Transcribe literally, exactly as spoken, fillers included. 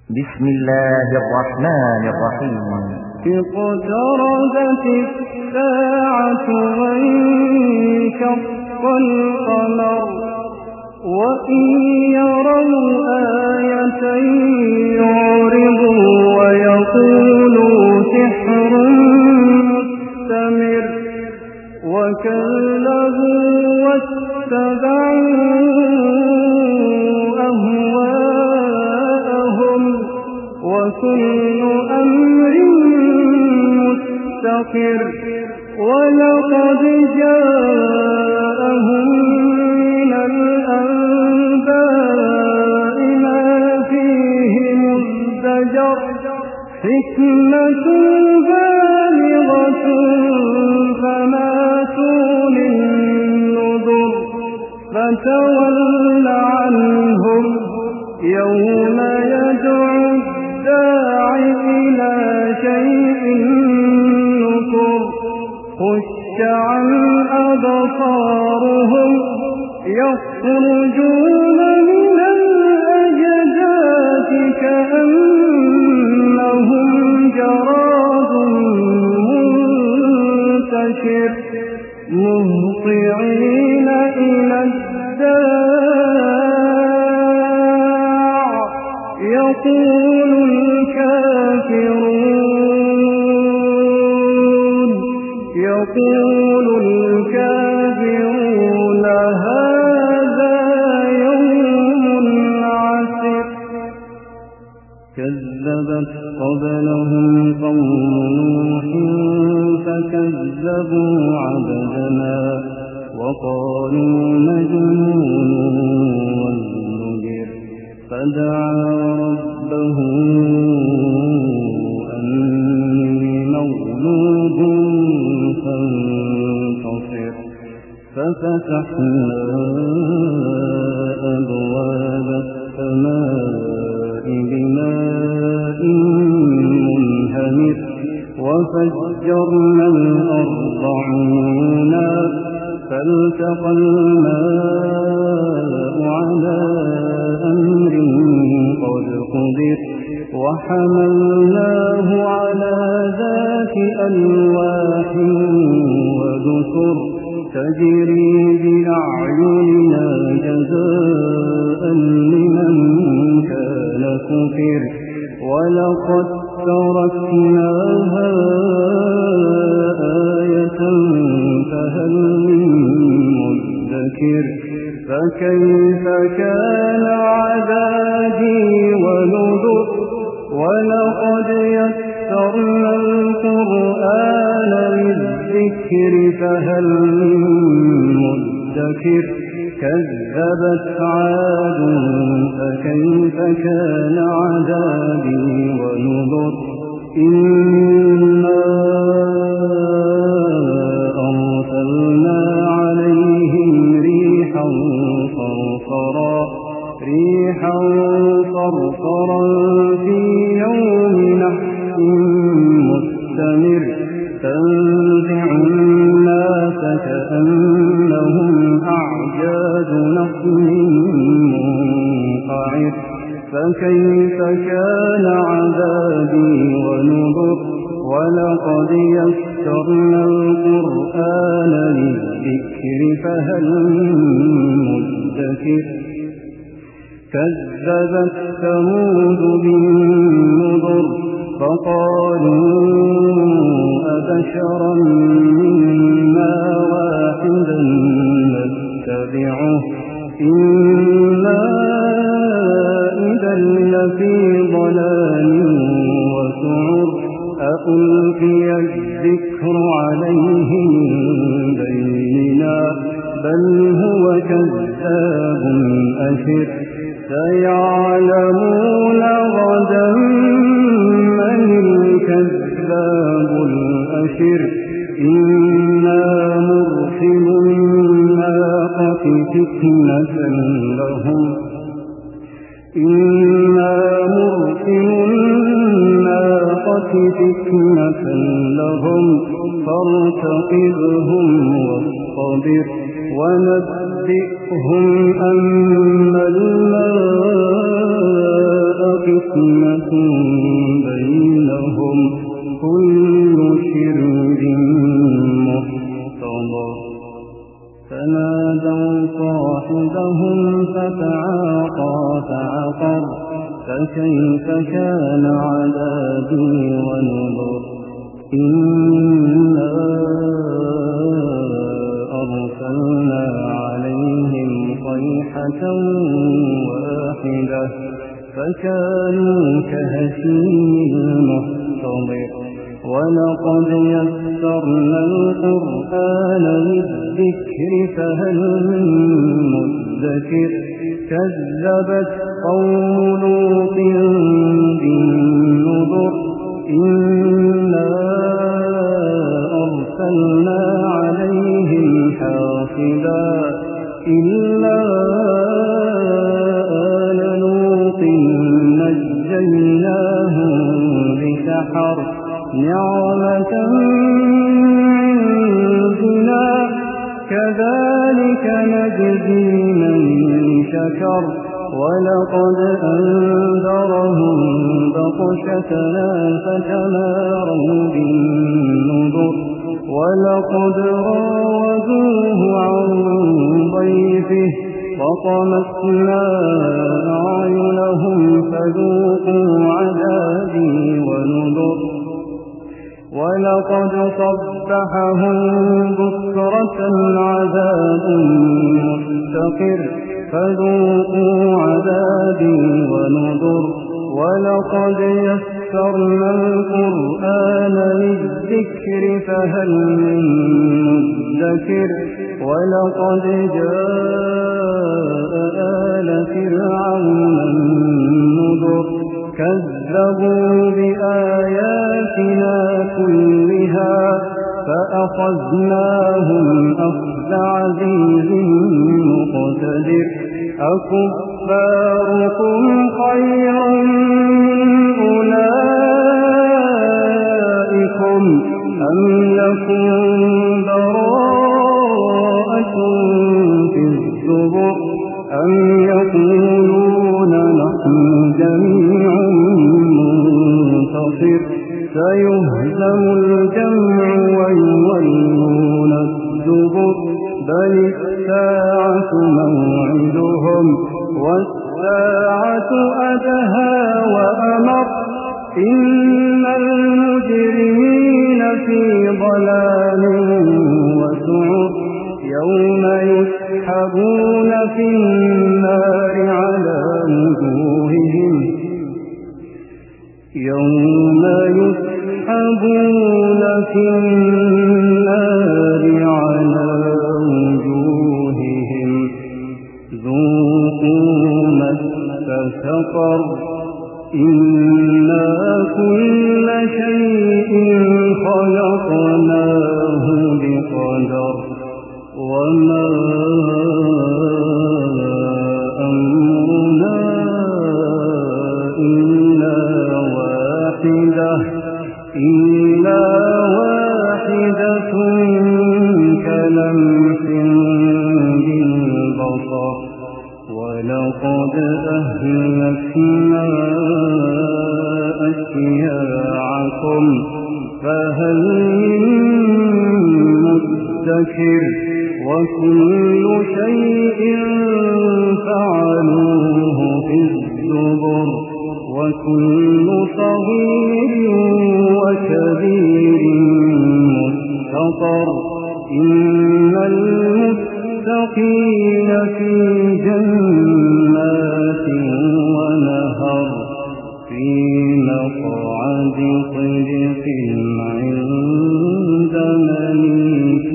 بسم الله الرحمن الرحيم. اقتربت الساعة وانشق القمر وإن يروا آية يعرضوا ويقولوا سحر مستمر وكذبوا واتبعوا أهواءهم وكل أمر مستقر ولقد جاءهم من الأنباء ما فيه مزدجر حكمة بالغة فما تغني النذر فتول عنهم يوم يدعو الداع إلى شيء نكر خش عن أبصارهم يخرجون من الأجداث كأنهم جراد منتشر مهطعين إلى الداع يقول الكافرون يقول الكافرون هذا يوم عسر كذبت قبلهم قوم نوح فكذبوا عبدنا وقالوا مجنون وازدجر فدعا ربه أني مغلوب فانتصر ففتحنا أبواب السماء بماء منهمر وفجرنا الأرض عيونا فالتقى الماء على أمر قد قدر وحملناه على ذات ألواح ودسر تجري بأعيننا جزاء لمن كان كفر ولقد تركناها آية فهل من مدكر فكيف كان عذابي ونذر ولقد يسرنا القرآن للذكر فهل من مدكر كذبت عاد فكيف كان عذابي ونذر إنا أرسلنا عليهم ريحا صرصرا ريحا صرصرا في يوم نحس مستمر تنزع الناس كأنهم أعجاز نخل منقعر فكيف كان عذابي ونذر ولقد يسرنا القرآن للذكر فهل من مدكر كذبت ثمود بالنذر فقالوا أبشرا منا واحدا نتبعه إنا إذا لفي ضلال وسعر أألقي الذكر عليه من بيننا بل هو كذاب أشر سيعلمون غدا من الكذاب الأشر إنا مرسل الناقة فتنة لهم إنا مرسل الناقة فتنة لهم فارتقبهم واصطبر ونبئهم أن الماء قسمة أمة بينهم كل شرب محتضر فنادوا صاحبهم فتعاطى فعقر فكيف كان عذابي ونذر إنا أرسلنا عليهم صيحة واحدة فكانوا كهشيم المحتضر ولقد يسرنا القرآن للذكر فهل من مدكر كذبت قوم لوط بالنذر إنا أرسلنا عليهم حاصبا إلا آل لوط نجيناهم بسحر نعمة عندنا كذلك نجزي من شكر ولقد أنذرهم بطشتنا فتماروا بالنذر ولقد راودوه عن ضيفه فطمسنا أعينهم فذوقوا عذابي ونذر ولقد صبحهم بكرة عذاب مستقر فذوقوا عذابي ونذر ولقد يسرنا القرآن للذكر فهل من مدكر ولقد جاء آل فرعون النذر كذبوا بآياتنا كلها فأخذناهم أخذ عزيز مقتدر أكفاركم خير من أولئكم أم لكم براءة في الزبر أم يقولون نحن جميع منتصر سيهزم الجمع ويولون الدبر بل الساعة موعدهم والساعة أدهى وأمر إن المجرمين في ضلال وسعر يوم يسحبون في النار على وجوههم يوم يسحبون في النار على وجوههم ذوقوا مس سقر إنا كل شيء خلقناه بقدر وما أمرنا إلا واحدة إلا واحدة كلمح بالبصر ولقد أهلكنا أشياعكم فهل من مدكر وكل شيء فعلوه في الزبر وكل صغير وكبير مستطر إن المتقين في جنات ونهر في مقعد صدق عند مليك